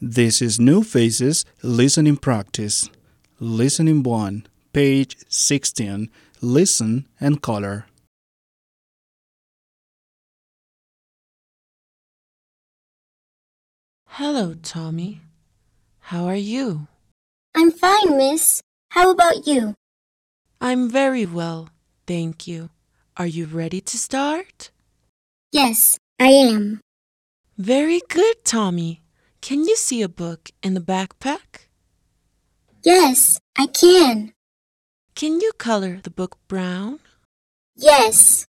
This is New Faces Listening Practice. Listening 1, page 16. Listen and color. Hello, Tommy. How are you? I'm fine, miss. How about you? I'm very well, thank you. Are you ready to start? Yes, I am. Very good, Tommy. Can you see a book in the backpack? Yes, I can. Can you color the book brown? Yes.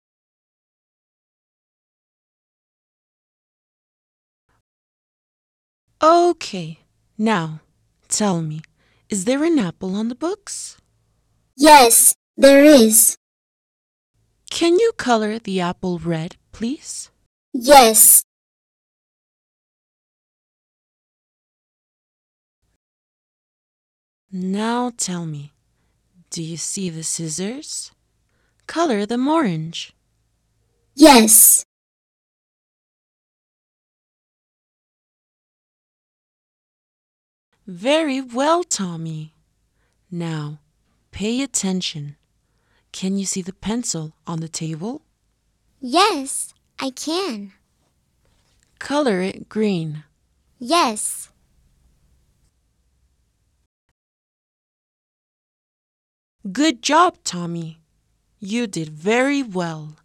Okay. Now, tell me, is there an apple on the books? Yes, there is. Can you color the apple red, please? Yes. Now tell me, do you see the scissors? Color them orange. Yes. Very well, Tommy. Now, pay attention. Can you see the pencil on the table? Yes, I can. Color it green. Yes. Good job, Tommy. You did very well.